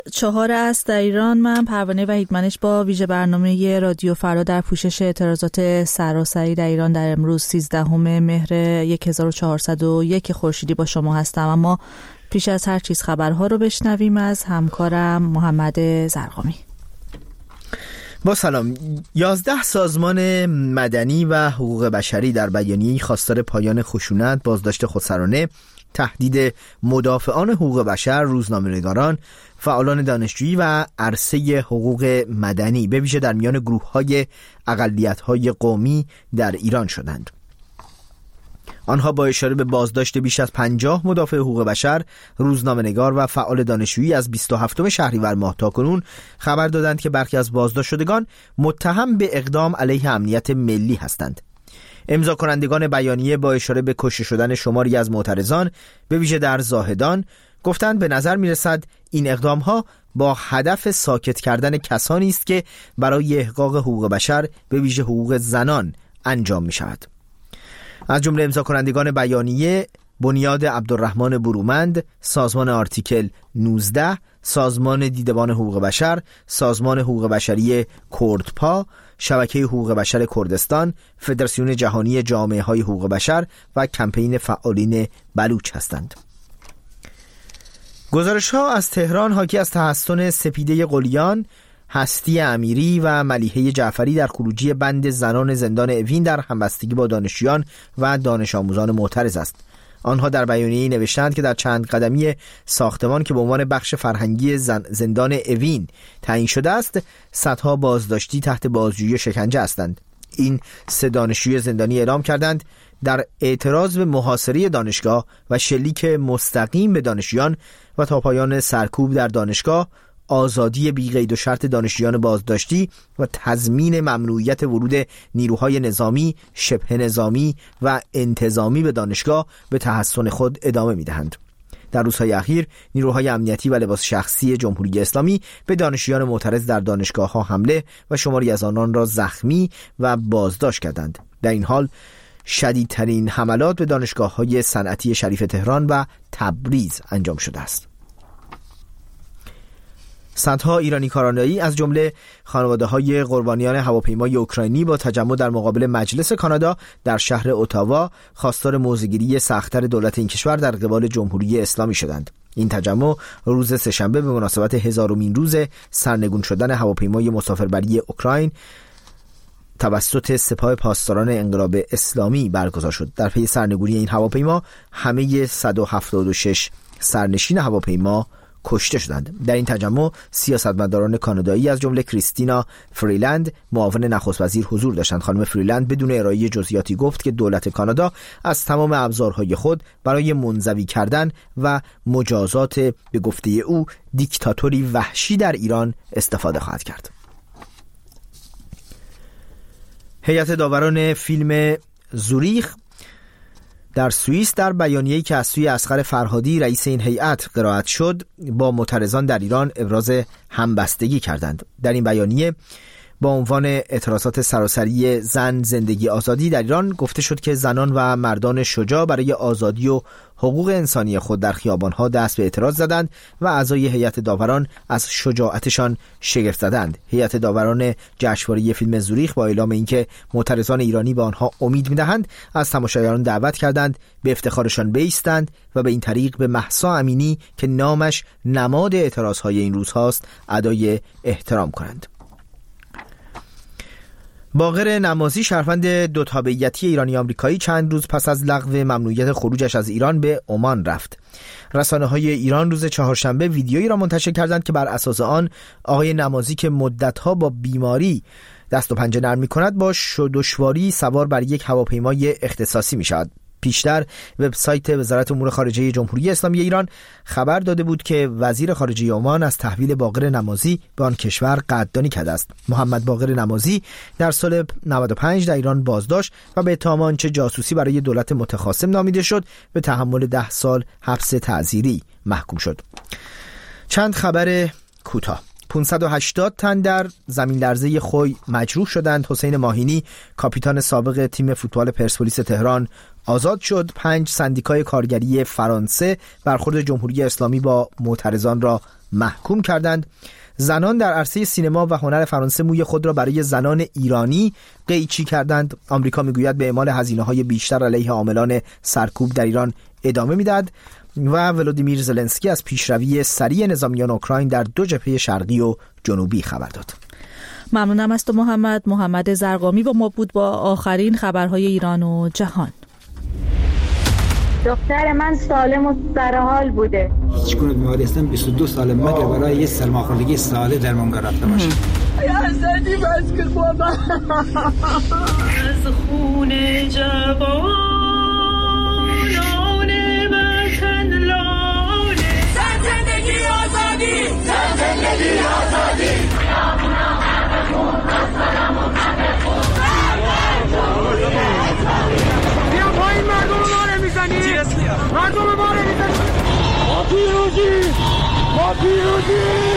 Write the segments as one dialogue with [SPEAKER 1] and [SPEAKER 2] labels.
[SPEAKER 1] 4 است در ایران. من پروانه وحیدمنش با ویژه برنامه رادیو فردا در پوشش اعتراضات سراسری در ایران در امروز 13 مهر 1401 خورشیدی با شما هستم. اما پیش از هر چیز خبرها رو بشنویم از همکارم محمد زرقامی.
[SPEAKER 2] با سلام. 11 سازمان مدنی و حقوق بشری در بیانیه‌ای خواستار پایان خشونت، بازداشت خودسرانه، تهدید مدافعان حقوق بشر، روزنامه‌نگاران، فعالان دانشجویی و عرصه حقوق مدنی به ویژه در میان گروه‌های اقلیت‌های قومی در ایران شدند. آنها با اشاره به بازداشت بیش از 50 مدافع حقوق بشر، روزنامه‌نگار و فعال دانشجویی از 27 شهریور ماه تاکنون خبر دادند که برخی از بازداشت شدگان متهم به اقدام علیه امنیت ملی هستند. امضا کنندگان بیانیه با اشاره به کشته شدن شماری از معترضان به ویژه در زاهدان گفتند به نظر می‌رسد این اقدام‌ها با هدف ساکت کردن کسانی است که برای احقاق حقوق بشر به ویژه حقوق زنان انجام می‌شود. از جمله امضا کنندگان بیانیه بنیاد عبدالرحمن برومند، سازمان آرتیکل 19، سازمان دیدبان حقوق بشر، سازمان حقوق بشری کردپا، شبکه حقوق بشر کردستان، فدراسیون جهانی جامعه‌های حقوق بشر و کمپین فعالین بلوچ هستند. گزارش‌ها از تهران حاکی از تحسن سپیده قلیان، هستی امیری و ملیحه جعفری در خروجی بند زنان زندان اوین در همبستگی با دانشجویان و دانش آموزان معترض است. آنها در بیانیه‌ای نوشتند که در چند قدمی ساختمان که به عنوان بخش فرهنگی زندان اوین تعیین شده است، صدها بازداشتی تحت بازجویی و شکنجه هستند. این 3 دانشجوی زندانی اعلام کردند در اعتراض به محاصره دانشگاه و شلیک مستقیم به دانشجویان و تا پایان سرکوب در دانشگاه، آزادی بی قید و شرط دانشجویان بازداشتی و تضمین ممنوعیت ورود نیروهای نظامی، شبه نظامی و انتظامی به دانشگاه به تحصن خود ادامه می‌دهند. در روزهای اخیر نیروهای امنیتی و لباس شخصی جمهوری اسلامی به دانشجویان معترض در دانشگاه‌ها حمله و شماری از آنان را زخمی و بازداشت کردند. در این حال شدیدترین حملات به دانشگاه‌های صنعتی شریف تهران و تبریز انجام شده است. صدها ایرانی کانادایی از جمله خانواده‌های قربانیان هواپیمای اوکراینی با تجمع در مقابل مجلس کانادا در شهر اتاوا خواستار موضع‌گیری سخت‌تر دولت این کشور در قبال جمهوری اسلامی شدند. این تجمع روز سه‌شنبه به مناسبت 1000مین روز سرنگون شدن هواپیمای مسافربری اوکراین توسط سپاه پاسداران انقلاب اسلامی برگزار شد. در پی سرنگونی این هواپیما همه 176 سرنشین هواپیما کشته شدند. در این تجمع سیاستمداران کانادایی از جمله کریستینا فریلند معاون نخست وزیر حضور داشتند. خانم فریلند بدون ارائه جزئیاتی گفت که دولت کانادا از تمام ابزارهای خود برای منزوی کردن و مجازات به گفته او دیکتاتوری وحشی در ایران استفاده خواهد کرد. هیئت داوران فیلم زوریخ در سوئیس در بیانیه‌ای که از سوی اصغر فرهادی رئیس این هیئت قرائت شد با معترضان در ایران ابراز همبستگی کردند. در این بیانیه با عنوان اعتراضات سراسری زن زندگی آزادی در ایران گفته شد که زنان و مردان شجاع برای آزادی و حقوق انسانی خود در خیابان‌ها دست به اعتراض زدند و اعضای هیئت داوران از شجاعتشان شگفت زدند. هیئت داوران جشنواره فیلم زوریخ با اعلام اینکه معترضان ایرانی به آنها امید می‌دهند از تماشاگران دعوت کردند به افتخارشان بایستند و به این طریق به مهسا امینی که نامش نماد اعتراض‌های این روزهاست ادای احترام کنند. باقر نمازی شهروند دو تابعیتی ایرانی آمریکایی چند روز پس از لغو ممنوعیت خروجش از ایران به عمان رفت. رسانه‌های ایران روز چهارشنبه ویدیویی را منتشر کردند که بر اساس آن آقای نمازی که مدت‌ها با بیماری دست و پنجه نرم می‌کند با دشواری سوار بر یک هواپیمای اختصاصی می‌شود. پیشتر وبسایت وزارت امور خارجه جمهوری اسلامی ایران خبر داده بود که وزیر خارجه عمان از تحویل باقر نمازی به آن کشور قدردانی کرده است. محمد باقر نمازی در سال 95 در ایران بازداشت و به اتهام آنچه جاسوسی برای دولت متخاصم نامیده شد به تحمل 10 سال حبس تعزیری محکوم شد. چند خبر کوتاه. 580 تن در زمین لرزه خوی مجروح شدند. حسین ماهینی کاپیتان سابق تیم فوتبال پرسپولیس تهران آزاد شد. 5 سندیکای کارگری فرانسه برخورد جمهوری اسلامی با معترضان را محکوم کردند. زنان در عرصه سینما و هنر فرانسه موی خود را برای زنان ایرانی قیچی کردند. آمریکا میگوید به اعمال هزینه‌های بیشتر علیه عاملان سرکوب در ایران ادامه میدهد و ولودیمیر زلنسکی از پیشروی سریع نظامیان اوکراین در 2 جبهه شرقی و جنوبی خبر داد.
[SPEAKER 1] ممنونم از تو محمد زرقامی با ما بود با آخرین خبرهای ایران و جهان.
[SPEAKER 3] دختر من سالم و سرحال بوده.
[SPEAKER 4] هیچگونه بیماری هستم 22 سال مگر برای یه سرماخوردگی ساله درمانگاه رفته باشه.
[SPEAKER 3] یا حسدی بس که بابا از خون جوانان وطن لاله. زندگی آزادی، زندگی آزادی. بیا پایین مردم ما رو میزنی، مردم ما رو میزنی. ما پیروزی، ما پیروزی.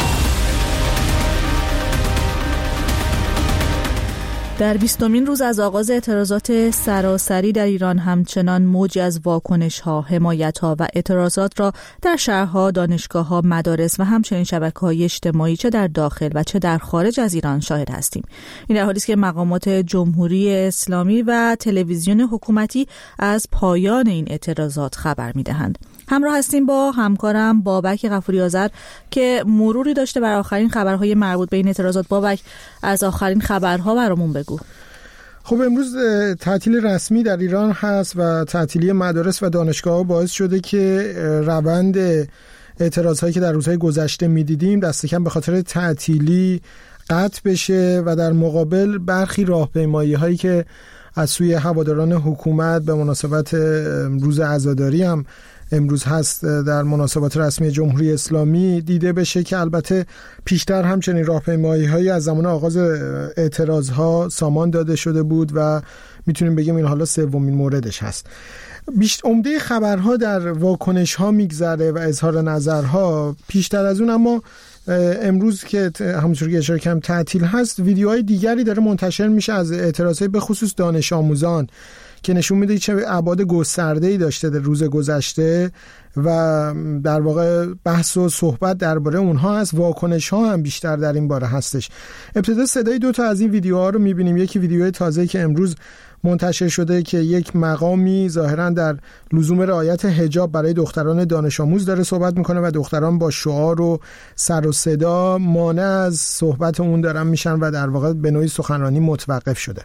[SPEAKER 1] در 20مین روز از آغاز اعتراضات سراسری در ایران همچنان موجی از واکنش‌ها، حمایت‌ها و اعتراضات را در شهرها، دانشگاه‌ها، مدارس و همچنین شبکه‌های اجتماعی چه در داخل و چه در خارج از ایران شاهد هستیم. این در حالی است که مقامات جمهوری اسلامی و تلویزیون حکومتی از پایان این اعتراضات خبر می‌دهند. همراه هستیم با همکارم بابک غفوری آذر که مروری داشته بر آخرین خبرهای مربوط به این اعتراضات. بابک، از آخرین خبرها برامون بگو.
[SPEAKER 5] خب امروز تعطیل رسمی در ایران هست و تعطیلی مدارس و دانشگاه‌ها باعث شده که روند اعتراضهایی که در روزهای گذشته می‌دیدیم دست کم به خاطر تعطیلی قطع بشه و در مقابل برخی راهپیمایی‌هایی که از سوی هواداران حکومت به مناسبت روز عزاداری هم امروز هست در مناسبات رسمی جمهوری اسلامی دیده بشه که البته پیشتر همچنین راهپیمایی‌هایی از زمان آغاز اعتراضها سامان داده شده بود و میتونیم بگیم این حالا 3مین موردش هست. عمده خبرها در واکنش‌ها میگذره و اظهار نظرها پیشتر از اون، اما امروز که همونطور که اشاره کردم تعطیل هست، ویدیوهای دیگری داره منتشر میشه از اعتراضات به خصوص دانش آموزان که نشون میده چه ابعاد گسترده‌ای داشته در روز گذشته و در واقع بحث و صحبت درباره اونها هست. واکنش‌ها هم بیشتر در این باره هستش. ابتدا صدای 2 تا از این ویدیوها رو میبینیم. یکی ویدیوی تازه‌ای که امروز منتشر شده که یک مقامی ظاهراً در لزوم رعایت حجاب برای دختران دانش آموز داره صحبت میکنه و دختران با شعار و سر و صدا مانع از صحبت اون دارن میشن و در واقع به نوعی سخنرانی متوقف شده.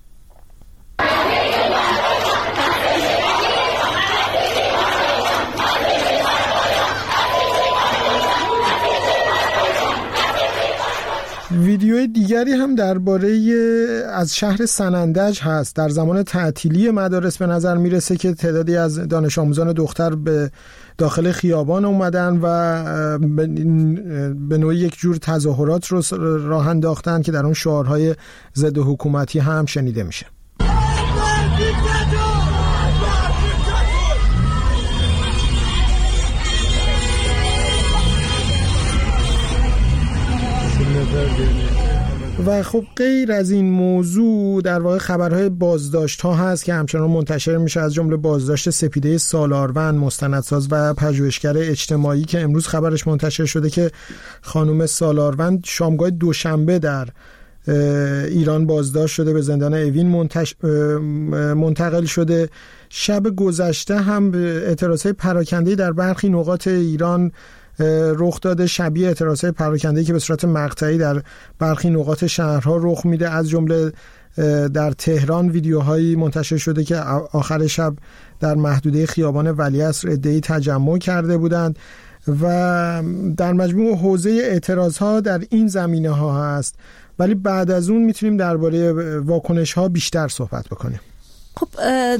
[SPEAKER 5] ویدیوی دیگری هم درباره از شهر سنندج هست. در زمان تعطیلی مدارس به نظر میرسه که تعدادی از دانش آموزان دختر به داخل خیابان اومدن و به نوعی یک جور تظاهرات رو راه انداختن که در اون شعارهای ضد حکومتی هم شنیده میشه. و خب غیر از این موضوع در واقع خبرهای بازداشت ها هست که همچنان منتشر میشه، از جمله بازداشت سپیده سالارون، مستندساز و پژوهشگر اجتماعی که امروز خبرش منتشر شده که خانم سالارون شامگاه دوشنبه در ایران بازداشت شده، به زندان اوین منتقل شده. شب گذشته هم اعتراضهای پراکنده‌ای در برخی نقاط ایران رخ داده، شبیه اعتراضهای پراکنده‌ای که به صورت مقطعی در برخی نقاط شهرها رخ میده. از جمله در تهران ویدیوهایی منتشر شده که آخر شب در محدوده خیابان ولیعصر عده‌ای تجمع کرده بودند و در مجموع حوزه اعتراضها در این زمینه ها هست، ولی بعد از اون میتونیم درباره واکنش ها بیشتر صحبت بکنیم.
[SPEAKER 1] خب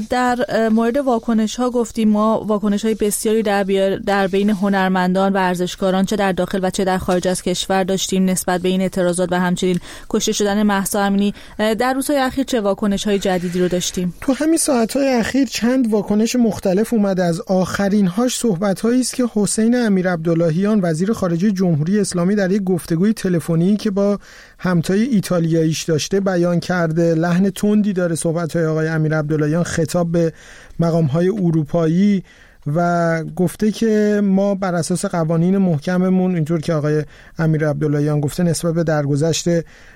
[SPEAKER 1] در مورد واکنش ها گفتیم، ما واکنش های بسیاری در بین هنرمندان و ورزشکاران چه در داخل و چه در خارج از کشور داشتیم نسبت به این اعتراضات و همچنین کشته شدن مهسا امینی. در روزهای اخیر چه واکنش های جدیدی رو داشتیم؟
[SPEAKER 5] تو همین ساعت های اخیر چند واکنش مختلف اومده. از آخرین هاش صحبت هایی است که حسین امیرعبداللهیان وزیر خارجه جمهوری اسلامی در یک گفتگوی تلفنی که با همتای ایتالیاییش داشته بیان کرده. لحن تندی داره صحبت های آقای امیرعبداللهیان خطاب به مقام های اروپایی و گفته که ما بر اساس قوانین محکممون، اینطور که آقای امیرعبداللهیان گفته، نسبت به درگذشت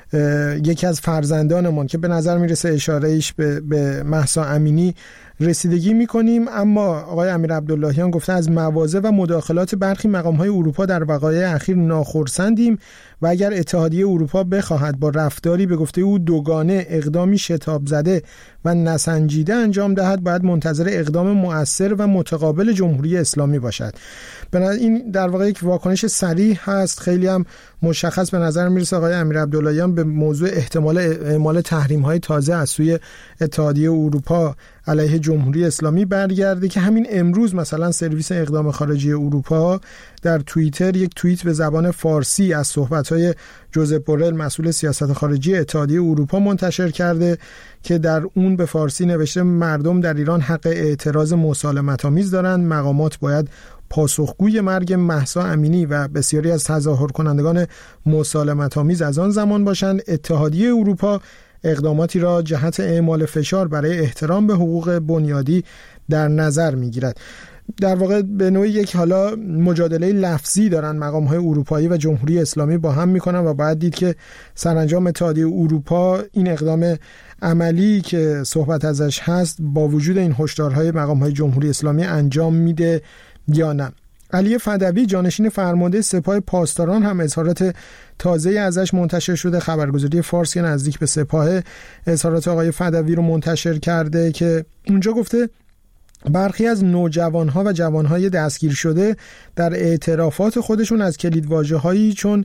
[SPEAKER 5] یکی از فرزندانمون که به نظر میرسه اشاره ایش به مهسا امینی رسیدگی میکنیم. اما آقای امیرعبداللهیان گفته از مواضع و مداخلات برخی مقام‌های اروپا در وقایع اخیر ناخرسندیم و اگر اتحادیه اروپا بخواهد با رفتاری به گفته او دوگانه اقدامی شتاب زده و نسنجیده انجام دهد، باید منتظر اقدام مؤثر و متقابل جمهوری اسلامی باشد. این در واقع یک واکنش صریح هست، خیلی هم مشخص به نظر میرسه آقای امیرعبداللهیان به موضوع احتمال اعمال تحریم‌های تازه از سوی اتحادیه اروپا علیه جمهوری اسلامی برگرده که همین امروز مثلا سرویس اقدام خارجی اروپا در توییتر یک توییت به زبان فارسی از صحبت‌های جوزپ بورل مسئول سیاست خارجی اتحادیه اروپا منتشر کرده که در اون به فارسی نوشته مردم در ایران حق اعتراض مسالمت‌آمیز دارند، مقامات باید پاسخگوی مرگ مهسا امینی و بسیاری از تظاهر کنندگان مسالمت‌آمیز از آن زمان باشند. اتحادیه اروپا اقداماتی را جهت اعمال فشار برای احترام به حقوق بنیادی در نظر می‌گیرد. در واقع به نوعی یک حالا مجادله لفظی دارن مقام‌های اروپایی و جمهوری اسلامی با هم میکنن و باید دید که سرانجام اتحادیه اروپا این اقدام عملی که صحبت ازش هست با وجود این هشدارهای مقام‌های جمهوری اسلامی انجام میده یا نه. علی فدوی جانشین فرمانده سپاه پاسداران هم اظهارات تازه ازش منتشر شده. خبرگزاری فارس که نزدیک به سپاه اظهارات آقای فدوی رو منتشر کرده که اونجا گفته برخی از نوجوانها و جوانهای دستگیر شده در اعترافات خودشون از کلیدواژه‌هایی چون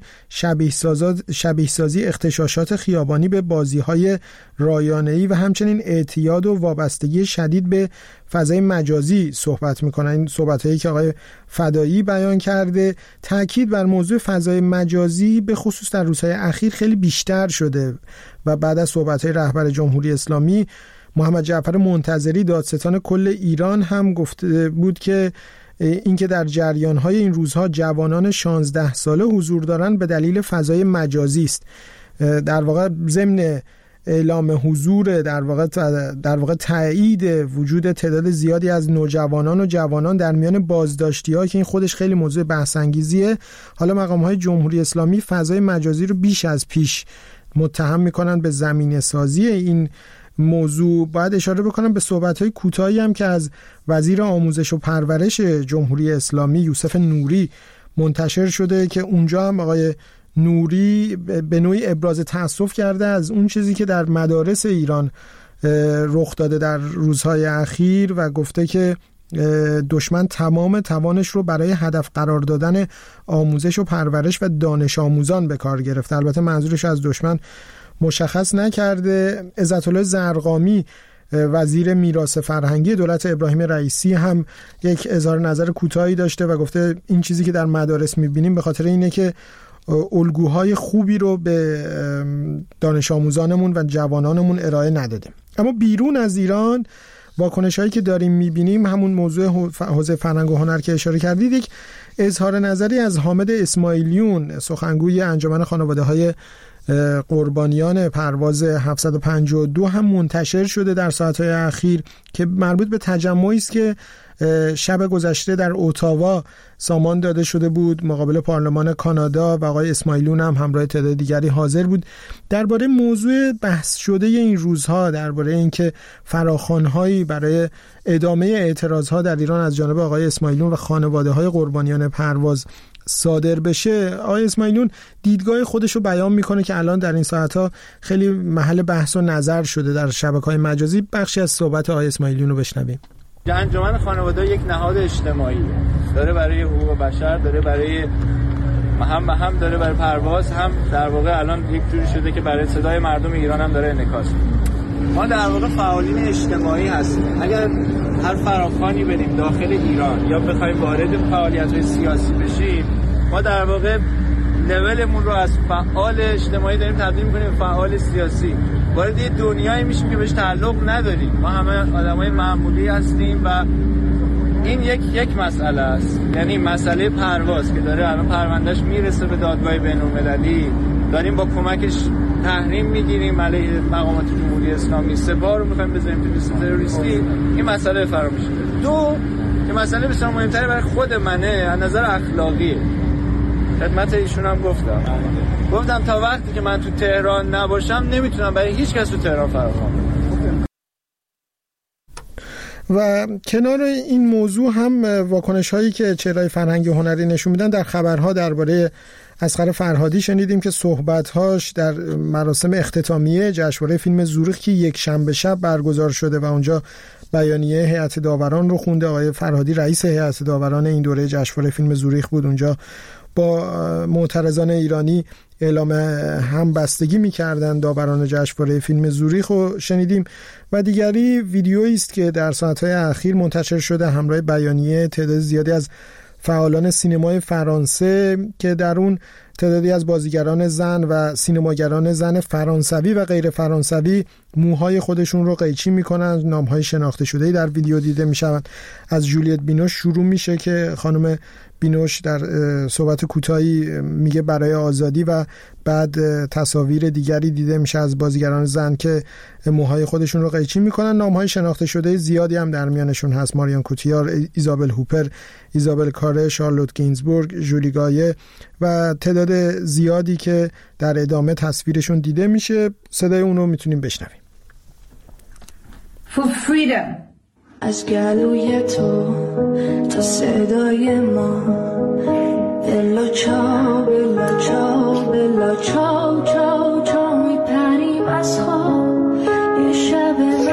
[SPEAKER 5] شبیه سازی اغتشاشات خیابانی به بازی‌های رایانه‌ای و همچنین اعتیاد و وابستگی شدید به فضای مجازی صحبت می‌کنن. این صحبت‌هایی که آقای فدایی بیان کرده تاکید بر موضوع فضای مجازی به خصوص در روزهای اخیر خیلی بیشتر شده و بعد از صحبت‌های رهبر جمهوری اسلامی محمد جعفر منتظری دادستان کل ایران هم گفته بود که اینکه در جریان‌های این روزها جوانان 16 ساله حضور دارند به دلیل فضای مجازی است. در واقع ضمن اعلام حضور در واقع تایید وجود تعداد زیادی از نوجوانان و جوانان در میان بازداشتی‌ها که این خودش خیلی موضوع بحث انگیزیه، حالا مقام‌های جمهوری اسلامی فضای مجازی رو بیش از پیش متهم می‌کنند به زمینه‌سازی این موضوع. باید اشاره بکنم به صحبت‌های کوتاهی هم که از وزیر آموزش و پرورش جمهوری اسلامی یوسف نوری منتشر شده که اونجا هم آقای نوری به نوعی ابراز تأسف کرده از اون چیزی که در مدارس ایران رخ داده در روزهای اخیر و گفته که دشمن تمام توانش رو برای هدف قرار دادن آموزش و پرورش و دانش آموزان به کار گرفته. البته منظورش از دشمن مشخص نکرده. عزت‌الله زرقامی وزیر میراث فرهنگی دولت ابراهیم رئیسی هم یک اظهار نظر کوتاهی داشته و گفته این چیزی که در مدارس می‌بینیم به خاطر اینه که الگوهای خوبی رو به دانش آموزانمون و جوانانمون ارائه نداده. اما بیرون از ایران واکنش‌هایی که داریم می‌بینیم، همون موضوع حوزه فرهنگ و هنر که اشاره کردید، یک اظهار نظری از حامد اسماعیلیون سخنگوی انجمن خانواده‌های قربانیان پرواز 752 هم منتشر شده در ساعت‌های اخیر که مربوط به تجمعی است که شب گذشته در اتاوا سامان داده شده بود مقابل پارلمان کانادا و آقای اسماعیلیون هم همراه تعداد دیگری حاضر بود. درباره موضوع بحث شده این روزها، درباره اینکه فراخوان‌هایی برای ادامه اعتراض‌ها در ایران از جانب آقای اسماعیلیون و خانواده‌های قربانیان پرواز صادر بشه، آقای اسماعیلیون دیدگاه خودش رو بیان میکنه که الان در این ساعتها خیلی محل بحث و نظر شده در شبکه‌های مجازی. بخشی از صحبت آقای اسماعیلیون رو بشنویم.
[SPEAKER 6] انجمن خانواده یک نهاد اجتماعی داره برای حقوق بشر، داره برای هم داره برای پرواز، هم در واقع الان یک جوری شده که برای صدای مردم ایران هم داره انعکاس میده. ما در واقع فعالین اجتماعی هستیم. اگر هر فراخوانی بریم داخل ایران یا بخوایم وارد فعالیت‌های سیاسی بشیم، ما در واقع لولمون رو از فعال اجتماعی داریم تبدیل می‌کنیم به فعال سیاسی. وارد یه دنیایی میشیم که بهش تعلق نداریم. ما همه آدمای معمولی هستیم و این یک مسئله است. یعنی مسئله پرواز که داره الان پروندهش میرسه به دادگاه بین‌المللی، داریم با کمکش تحریم میگیریم علیه مقامات جمهوری اسلامی، 3 بار رو می‌خوایم بذاریم تو لیست تروریستی. این مسئله فراموش شده. 2 که مسئله بسیار مهمتری برای خود منه از نظر اخلاقی. خدمت ایشون هم گفتم تا وقتی که من تو تهران نباشم نمیتونم برای هیچ کس تو تهران فراخوان کنم.
[SPEAKER 5] و کنار این موضوع هم واکنش هایی که چهره‌های فرهنگی و هنری نشون میدن، در خبرها درباره اصغر فرهادی شنیدیم که صحبت‌هاش در مراسم اختتامیه جشنواره فیلم زوریخ که یک شنبه شب برگزار شده و اونجا بیانیه هیئت داوران رو خونده. آقای فرهادی رئیس هیئت داوران این دوره جشنواره فیلم زوریخ بود. اونجا با معترضان ایرانی اعلام همبستگی می‌کردند داوران جشنواره فیلم زوریخ رو شنیدیم. و دیگری ویدیویی است که در ساعت‌های اخیر منتشر شده همراه بیانیه تعداد زیادی از فعالان سینمای فرانسه که در اون تعدادی از بازیگران زن و سینماگران زن فرانسوی و غیر فرانسوی موهای خودشون رو قیچی میکنن. نامهای شناخته شده‌ای در ویدیو دیده میشوند. از جولیت بینوش شروع میشه که خانم بینوش در صحبت کوتاهی میگه برای آزادی و بعد تصاویر دیگری دیده میشه از بازیگران زن که موهای خودشون رو قیچی میکنن. نامهای شناخته شده زیادی هم در میانشون هست: ماریان کوتیار، ایزابل هوپر، ایزابل کاره، شارلوت گینزبورگ، جولی گایه و تعداد زیادی که در ادامه تصویرشون دیده میشه. صدای اون رو میتونیم بشنویم.
[SPEAKER 7] For freedom. از گلوی تو تا صدای ما، بلا چاو بلا چاو بلا چاو چاو چاو میپریم از خواب. یه شب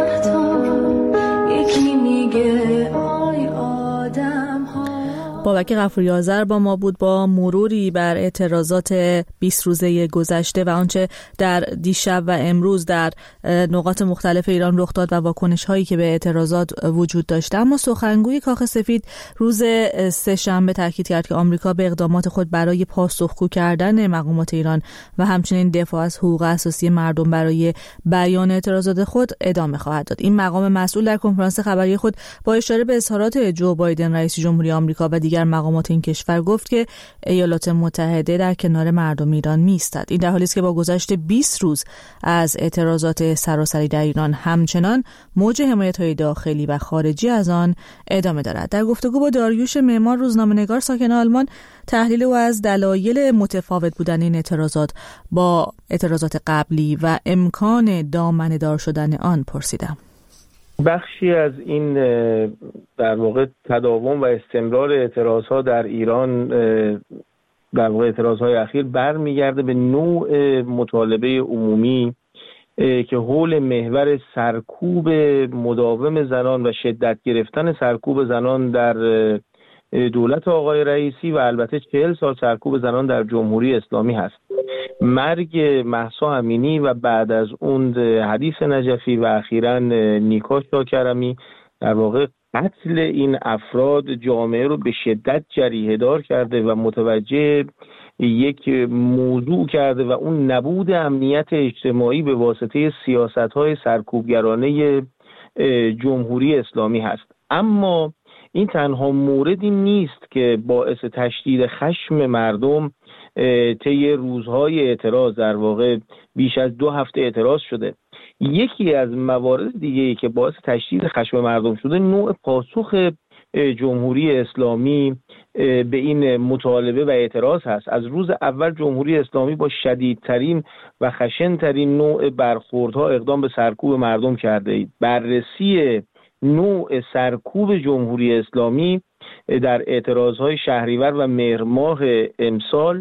[SPEAKER 7] مهتاب یکی میگه آی آدم ها.
[SPEAKER 1] بابک غفوری آذر با ما بود با مروری بر اعتراضات 20 روزه گذشته و آنچه در دیشب و امروز در نقاط مختلف ایران رخ داد و واکنش هایی که به اعتراضات وجود داشته. اما سخنگوی کاخ سفید روز سه‌شنبه تاکید کرد که آمریکا به اقدامات خود برای پاسخگو کردن مقامات ایران و همچنین دفاع از حقوق اساسی مردم برای بیان اعتراضات خود ادامه خواهد داد. این مقام مسئول در کنفرانس خبری خود با اشاره به اظهارات جو بایدن رئیس جمهوری آمریکا و دیگر مقامات این کشور گفت که ایالات متحده در کنار مردم ایران می‌ایستد. این در حالی است که با گذشت 20 روز از اعتراضات سراسری در ایران همچنان موج حمایت‌های داخلی و خارجی از آن ادامه دارد. در گفتگو با داریوش معمار روزنامه‌نگار ساکن آلمان تحلیل او از دلایل متفاوت بودن این اعتراضات با اعتراضات قبلی و امکان دامنه‌دار شدن آن پرسیدم.
[SPEAKER 8] بخشی از این در واقع تداوم و استمرار اعتراضها در ایران، در واقع اعتراضهای اخیر برمیگرده به نوع مطالبه عمومی که حول محور سرکوب مداوم زنان و شدت گرفتن سرکوب زنان در دولت آقای رئیسی و البته 40 سال سرکوب زنان در جمهوری اسلامی هست. مرگ مهسا امینی و بعد از اون حدیث نجفی و اخیراً نیکا شاکرمی، در واقع قتل این افراد جامعه رو به شدت جریحه دار کرده و متوجه یک موضوع کرده و اون نبود امنیت اجتماعی به واسطه سیاست‌های سرکوبگرانه جمهوری اسلامی هست. اما این تنها موردی نیست که باعث تشدید خشم مردم طی روزهای اعتراض، در واقع بیش از 2 هفته اعتراض شده. یکی از موارد دیگه‌ای که باعث تشدید خشم مردم شده نوع پاسخ جمهوری اسلامی به این مطالبه و اعتراض هست. از روز اول جمهوری اسلامی با شدیدترین و خشنترین نوع برخوردها اقدام به سرکوب مردم کرده. بررسی نوع سرکوب جمهوری اسلامی در اعتراضهای شهریور و مهر ماه امسال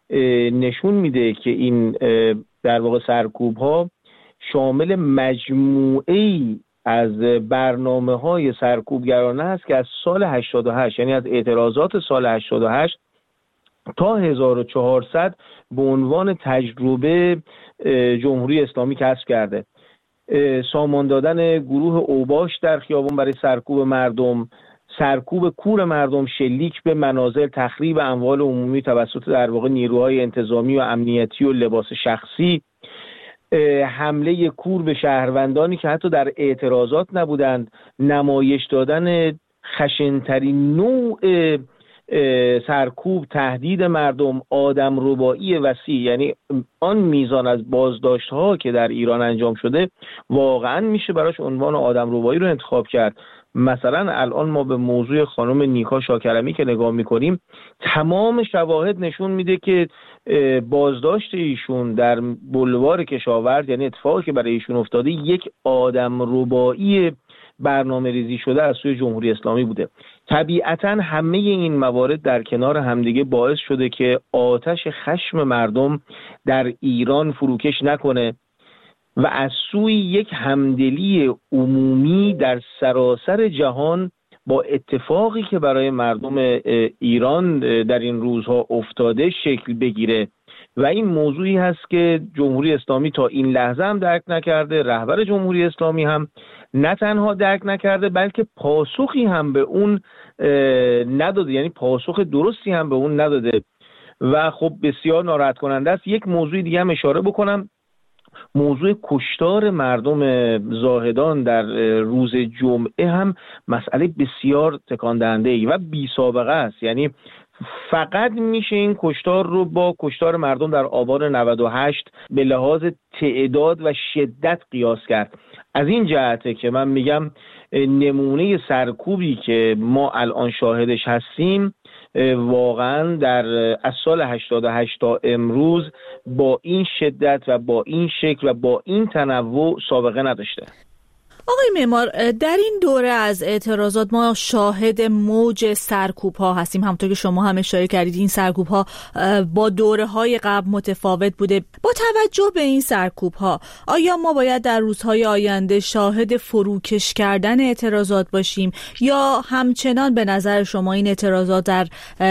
[SPEAKER 8] نشون میده که این در واقع سرکوب‌ها شامل مجموعه‌ای از برنامه‌های سرکوبگرانه است که از سال 88، یعنی از اعتراضات سال 88 تا 1400 به عنوان تجربه جمهوری اسلامی کسب کرده. سامان دادن گروه اوباش در خیابان برای سرکوب مردم، سرکوب کور مردم، شلیک به منازل، تخریب اموال عمومی توسط در واقع نیروهای انتظامی و امنیتی و لباس شخصی، حمله کور به شهروندانی که حتی در اعتراضات نبودند، نمایش دادن خشنترین نوع سرکوب، تهدید مردم، آدمربایی وسیع. یعنی آن میزان از بازداشت‌ها که در ایران انجام شده واقعا میشه براش عنوان آدمربایی رو انتخاب کرد. مثلا الان ما به موضوع خانم نیکا شاکرمی که نگاه میکنیم، تمام شواهد نشون میده که بازداشت ایشون در بلوار کشاورز، یعنی اتفاقی که برای ایشون افتاده، یک آدمربایی برنامه ریزی شده از سوی جمهوری اسلامی بوده. طبیعتاً همه این موارد در کنار همدیگه باعث شده که آتش خشم مردم در ایران فروکش نکنه و از سوی یک همدلی عمومی در سراسر جهان با اتفاقی که برای مردم ایران در این روزها افتاده شکل بگیره. و این موضوعی هست که جمهوری اسلامی تا این لحظه هم درک نکرده، رهبر جمهوری اسلامی هم نه تنها درک نکرده بلکه پاسخی هم به اون نداده، یعنی پاسخ درستی هم به اون نداده و خب بسیار ناراحت کننده است. یک موضوع دیگه هم اشاره بکنم، موضوع کشتار مردم زاهدان در روز جمعه هم مسئله بسیار تکان دهنده ای و بی سابقه است. یعنی فقط میشه این کشتار رو با کشتار مردم در آبان 98 به لحاظ تعداد و شدت قیاس کرد. از این جهته که من میگم نمونه سرکوبی که ما الان شاهدش هستیم واقعا از سال 88 تا امروز با این شدت و با این شکل و با این تنوع سابقه نداشته.
[SPEAKER 1] آقای معمار، در این دوره از اعتراضات ما شاهد موج سرکوب ها هستیم. همونطور که شما هم اشاره کردید این سرکوب ها با دوره های قبل متفاوت بوده. با توجه به این سرکوب ها آیا ما باید در روزهای آینده شاهد فروکش کردن اعتراضات باشیم یا همچنان به نظر شما این اعتراضات در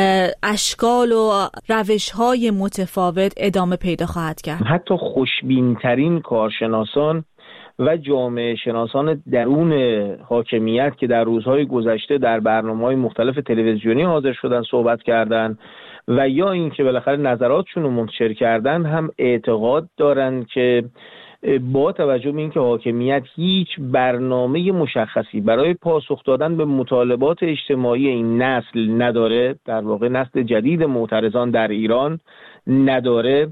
[SPEAKER 1] اشکال و روش های متفاوت ادامه پیدا خواهد کرد؟
[SPEAKER 8] حتی خوشبین‌ترین کارشناسان و جامعه شناسان درون حاکمیت که در روزهای گذشته در برنامه‌های مختلف تلویزیونی حاضر شدن صحبت کردن و یا اینکه بالاخره نظراتشون رو منتشر کردن هم اعتقاد دارن که با توجه به اینکه حاکمیت هیچ برنامه مشخصی برای پاسخ دادن به مطالبات اجتماعی این نسل نداره، در واقع نسل جدید معترضان در ایران نداره،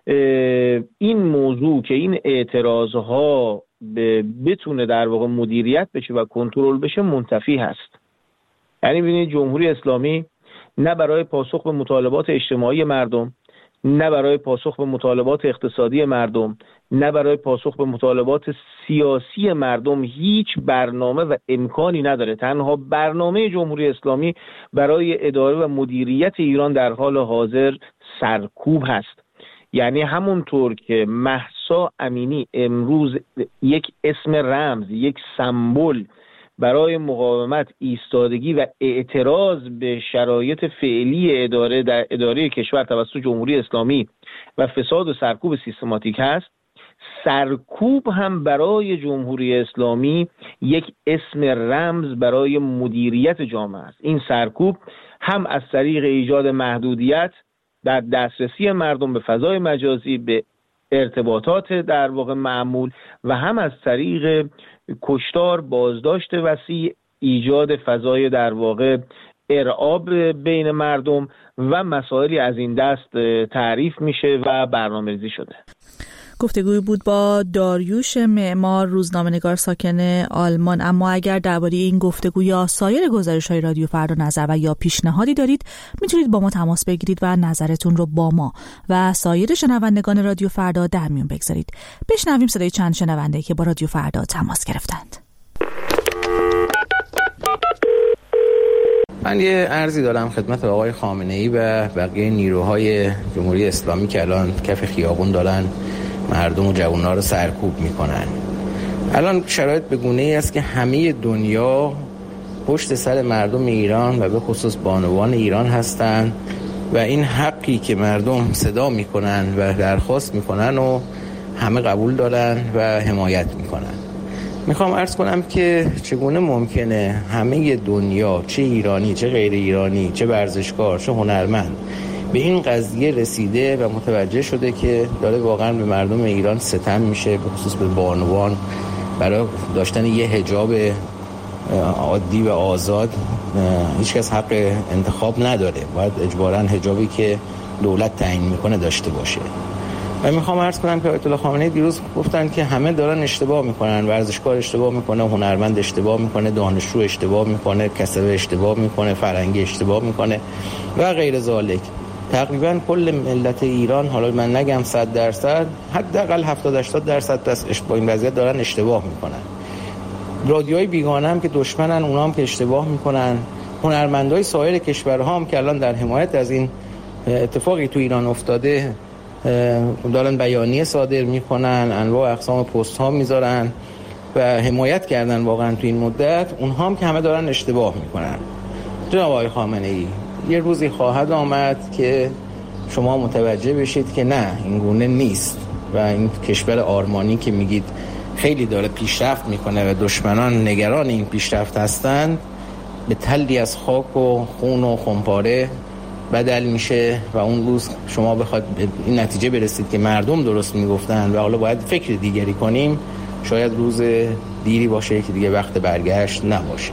[SPEAKER 8] این موضوع که این اعتراضها بتونه در واقع مدیریت بشه و کنترل بشه منتفی هست. یعنی ببینید جمهوری اسلامی نه برای پاسخ به مطالبات اجتماعی مردم، نه برای پاسخ به مطالبات اقتصادی مردم، نه برای پاسخ به مطالبات سیاسی مردم هیچ برنامه و امکانی نداره. تنها برنامه جمهوری اسلامی برای اداره و مدیریت ایران در حال حاضر سرکوب هست. یعنی همونطور که مهسا امینی امروز یک اسم رمز، یک سمبل برای مقاومت، ایستادگی و اعتراض به شرایط فعلی اداره کشور توسط جمهوری اسلامی و فساد و سرکوب سیستماتیک هست، سرکوب هم برای جمهوری اسلامی یک اسم رمز برای مدیریت جامعه است. این سرکوب هم از طریق ایجاد محدودیت در دسترسی مردم به فضای مجازی، به ارتباطات در واقع معمول و هم از طریق کشتار، بازداشت وسیع، ایجاد فضای در واقع ارعاب بین مردم و مسائلی از این دست تعریف میشه و برنامه‌ریزی شده.
[SPEAKER 1] گفتگوی بود با داریوش معمار، روزنامه‌نگار ساکن آلمان. اما اگر درباره این گفتگو یا سایر گزارش‌های رادیو فردا نظر و یا پیشنهادی دارید میتونید با ما تماس بگیرید و نظرتون رو با ما و سایر شنوندگان رادیو فردا در میون بگذارید. بشنویم صدای چند شنونده که با رادیو فردا تماس گرفتند.
[SPEAKER 9] من یه عرضی دارم خدمت آقای خامنه‌ای و بقیه نیروهای جمهوری اسلامی که الان کف خیابون دارن مردم و جوان‌ها رو سرکوب میکنن. الان شرایط به گونه‌ای است که همه دنیا پشت سر مردم ایران و به خصوص بانوان ایران هستن و این حقی که مردم صدا میکنن و درخواست میکنن و همه قبول دارن و حمایت میکنن. میخوام عرض کنم که چگونه ممکنه همه دنیا، چه ایرانی چه غیر ایرانی، چه ورزشکار چه هنرمند، به این قضیه رسیده و متوجه شده که داره واقعا به مردم ایران ستم میشه، به خصوص به بانوان، برای داشتن یه حجاب عادی و آزاد. هیچ کس حق انتخاب نداره، باید اجباراً حجابی که دولت تعیین میکنه داشته باشه. و میخوام عرض کنم که آیت الله خامنه‌ای دیروز گفتن که همه دارن اشتباه میکنن، ورزشکار اشتباه میکنه، هنرمند اشتباه میکنه، دانشجو اشتباه میکنه، کسبه اشتباه میکنه، فرهنگی اشتباه میکنه و غیر ذالک. تقریبا کل ملت ایران، حالا من نگم 100%، حداقل 70-80% با این وضعیت دارن اشتباه میکنن. رادیوهای بیگانه هم که دشمنن، اونا هم که اشتباه میکنن. هنرمندای سایر کشورها هم که الان در حمایت از این اتفاقی تو ایران افتاده دارن بیانیه صادر میکنن، انواع اقسام پست ها میذارن و حمایت کردن واقعا تو این مدت. اونها هم که همه دارن اشتباه میکنن. جناب آقای خامنه‌ای، یه روزی خواهد آمد که شما متوجه بشید که نه، این گونه نیست و این کشور آرمانی که میگید خیلی داره پیشرفت میکنه و دشمنان نگران این پیشرفت هستند، به تلی از خاک و خون و خمپاره بدل میشه و اون روز شما بخواد به این نتیجه برسید که مردم درست میگفتن و حالا باید فکر دیگری کنیم، شاید روز دیری باشه که دیگه وقت برگشت نباشه.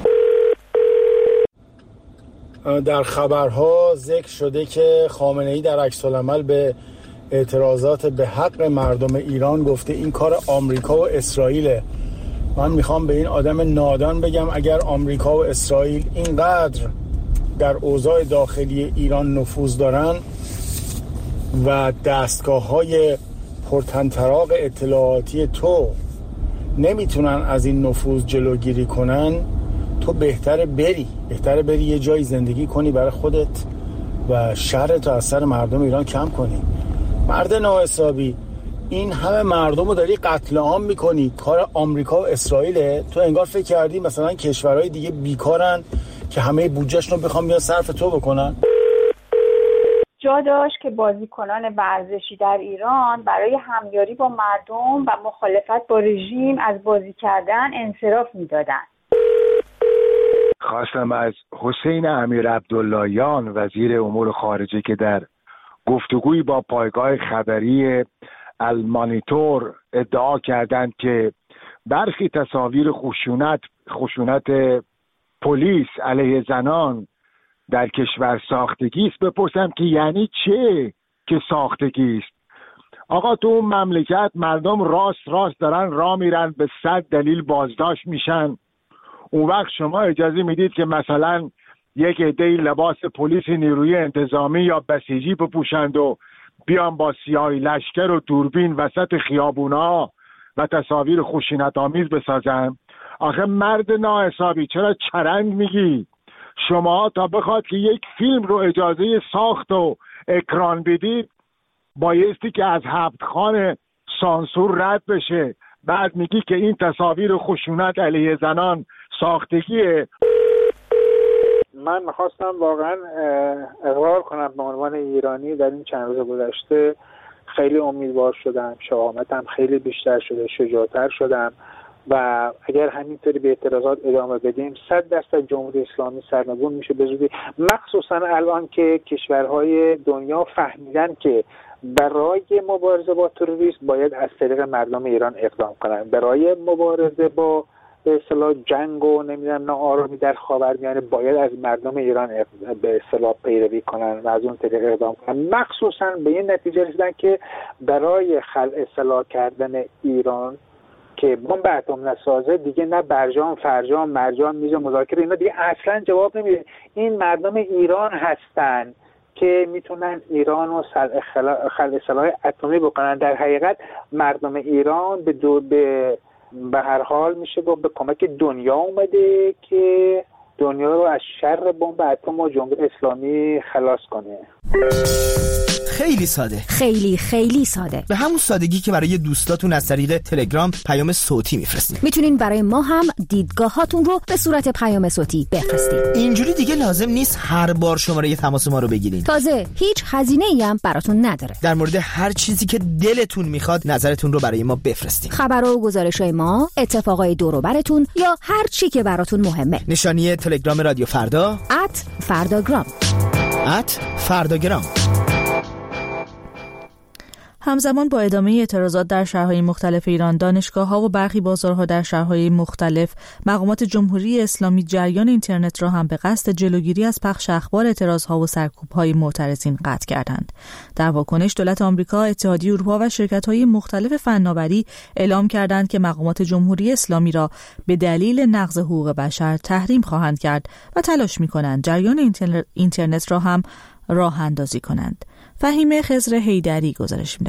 [SPEAKER 10] در خبرها ذکر شده که خامنه‌ای در عکس‌العمل به اعتراضات به حق مردم ایران گفته این کار آمریکا و اسرائیله. من میخوام به این آدم نادان بگم اگر آمریکا و اسرائیل اینقدر در اوضاع داخلی ایران نفوذ دارن و دستگاه‌های پرطنطراق اطلاعاتی تو نمیتونن از این نفوذ جلوگیری کنن، تو بهتره بری یه جایی زندگی کنی برای خودت و شرط از سر مردم ایران کم کنی. مرد ناحسابی، این همه مردم رو داری قتل عام میکنی، کار آمریکا و اسرائیله. تو انگار فکر کردی مثلا کشورهای دیگه بیکارن که همه بودجهشون رو بخوام بیان صرف تو بکنن.
[SPEAKER 11] جا داشت که بازیکنان ورزشی در ایران برای همیاری با مردم و مخالفت با رژیم از بازی کردن انصراف میدادن.
[SPEAKER 12] خواستم از حسین امیرعبداللهیان وزیر امور خارجه که در گفتگویی با پایگاه خبری المانیتور ادعا کردند که برخی تصاویر خشونت پلیس علیه زنان در کشور ساختگی است بپرسم که یعنی چه که ساختگی است؟ آقا تو اون مملکت مردم راست دارن راه میرن، به 100 دلیل بازداشت میشن. اون وقت شما اجازه میدید که مثلا یک عده‌ای لباس پلیس نیروی انتظامی یا بسیجی بپوشند و بیان با سیاهی لشکر و دوربین وسط خیابونا و تصاویر خشونت‌آمیز بسازن؟ آخه مرد ناحسابی، چرا چرند میگی؟ شما تا بخواد که یک فیلم رو اجازه ساخت و اکران بدید بایستی که از 7 خان سانسور رد بشه، بعد میگی که این تصاویر خشونت علیه زنان ساختگیه.
[SPEAKER 13] من میخواستم واقعا اقرار کنم به عنوان ایرانی در این چند روز گذشته خیلی امیدوار شدم، شهامتم خیلی بیشتر شده، شجاعتر شدم و اگر همینطوری به اعتراضات ادامه بدیم 100% جمهوری اسلامی سرنگون میشه به زودی، مخصوصا الان که کشورهای دنیا فهمیدن که برای مبارزه با تروریسم باید از طریق مردم ایران اقدام کنن، برای مبارزه با به اصطلاح جنگ و نمیدونم ناآرامی در خاورمیانه باید از مردم ایران به اصطلاح پیروی کنن و از اون طریق اقدام کنن. مخصوصا به این نتیجه رسیدن که برای خلع اصلاح کردن ایران که بمب اتم نسازه دیگه نه برجام، فرجام، مرجان، میز مذاکره اینا دیگه اصلا جواب نمیده. این مردم ایران هستن که میتونن ایران رو خلع اصلاح اتمی بکنن. در حقیقت مردم ایران به هر حال میشه گفت به کمک دنیا اومده که دنیا رو از شر بمب اتم و جمهوری اسلامی خلاص کنه.
[SPEAKER 2] خیلی ساده.
[SPEAKER 14] خیلی خیلی ساده.
[SPEAKER 2] به همون سادگی که برای دوستاتون از طریق تلگرام پیام صوتی میفرستین.
[SPEAKER 14] میتونین برای ما هم دیدگاهاتون رو به صورت پیام صوتی بفرستین.
[SPEAKER 2] اینجوری دیگه لازم نیست هر بار شماره تماس ما رو بگیرین.
[SPEAKER 14] تازه هیچ هزینه‌ای هم براتون نداره.
[SPEAKER 2] در مورد هر چیزی که دلتون میخواد نظرتون رو برای ما بفرستین.
[SPEAKER 14] خبرها و گزارش‌های ما، اتفاقای دور و براتون یا هر چی که براتون مهمه.
[SPEAKER 2] نشانی تلگرام رادیو فردا
[SPEAKER 14] @فرداگرام.
[SPEAKER 2] فرداگرام.
[SPEAKER 1] همزمان با ادامه اعتراضات در شهرهای مختلف ایران، دانشگاه‌ها و برخی بازارها در شهرهای مختلف، مقامات جمهوری اسلامی جریان اینترنت را هم به قصد جلوگیری از پخش اخبار اعتراضها و سرکوب‌های معترضین قطع کردند. در واکنش دولت آمریکا، اتحادیه اروپا و شرکت‌های مختلف فناوری اعلام کردند که مقامات جمهوری اسلامی را به دلیل نقض حقوق بشر تحریم خواهند کرد و تلاش می‌کنند جریان اینترنت را هم راه اندازی کنند. فهیمه خضر حیدری گزارش می‌دهد.